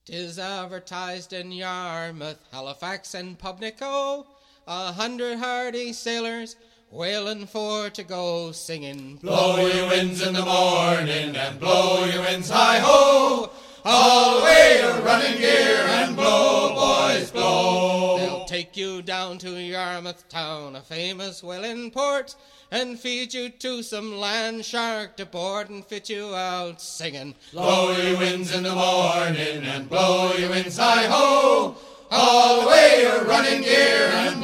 'Tis advertised in Yarmouth, Halifax, and Pubnico, 100 hardy sailors whaling for to go, singing, blow your winds in the morning and blow your winds high-ho, all away your running gear and blow, boys, blow. They'll take you down to Yarmouth town, a famous whaling port, and feed you to some land shark to board and fit you out, singing, blow your winds in the morning and blow your winds high-ho, all away your running gear and